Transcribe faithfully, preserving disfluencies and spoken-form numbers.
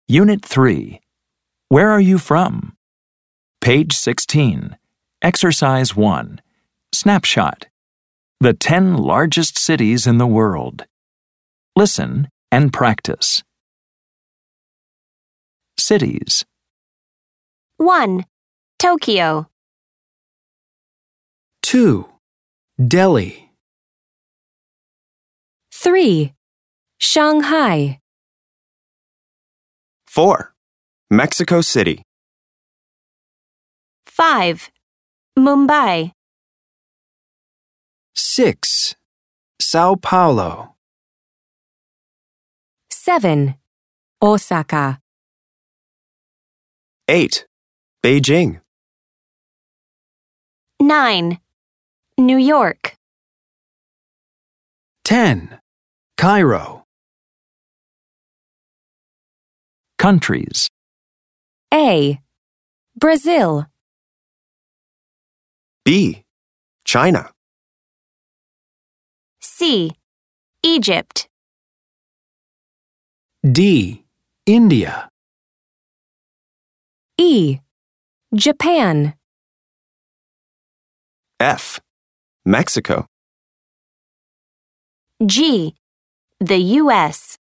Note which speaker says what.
Speaker 1: Unit three. Where are you from? Page sixteen. Exercise one. Snapshot. The ten largest cities in the world. Listen and practice. Cities.
Speaker 2: one. Tokyo.
Speaker 3: two. Delhi.
Speaker 2: three. Shanghai.
Speaker 4: four. Mexico City.
Speaker 2: five. Mumbai.
Speaker 3: six. Sao Paulo.
Speaker 2: seven. Osaka.
Speaker 4: eight. Beijing.
Speaker 2: nine. New York.
Speaker 3: ten. Cairo.
Speaker 1: Countries.
Speaker 2: A. Brazil.
Speaker 4: B. China.
Speaker 2: C. Egypt.
Speaker 3: D. India.
Speaker 2: E. Japan.
Speaker 4: F. Mexico.
Speaker 2: G. The U S